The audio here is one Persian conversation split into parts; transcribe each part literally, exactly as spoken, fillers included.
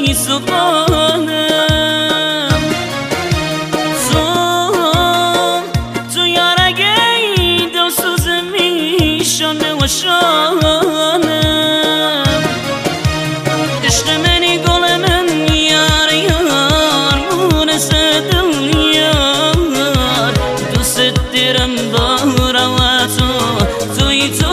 ازایی سخانم تو تو یارگه دو سوز میشانه و شانم عشق منی گل من یار یار مونس دل یار دوست دیرم بارا و تو توی تو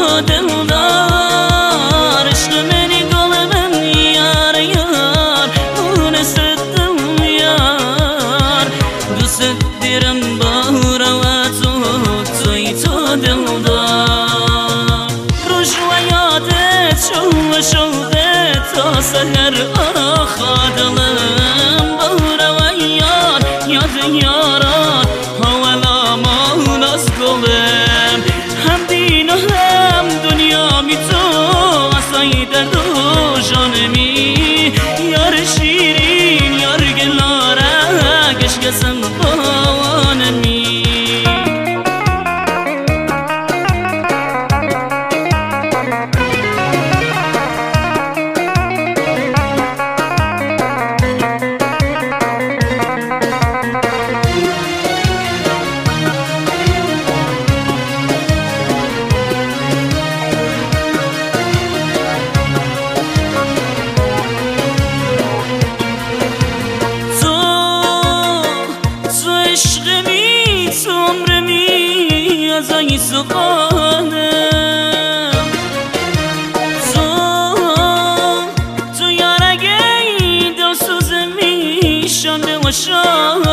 دلدار عشق منی گل من یار یار مونس دل یار دوست دیرم بارا و تو توی تو دلدار روش و یادت شو و شوقت تا سهر آخادلم بارا و یار یاد یاران حوالا مان از گلم هم دین و هم دنیا می تو اصای درد و جانمی یار شیرین یار گلاره گشگسم بانمی ازایی سخانم تو تو یارگه دو سوز میشانه و شانم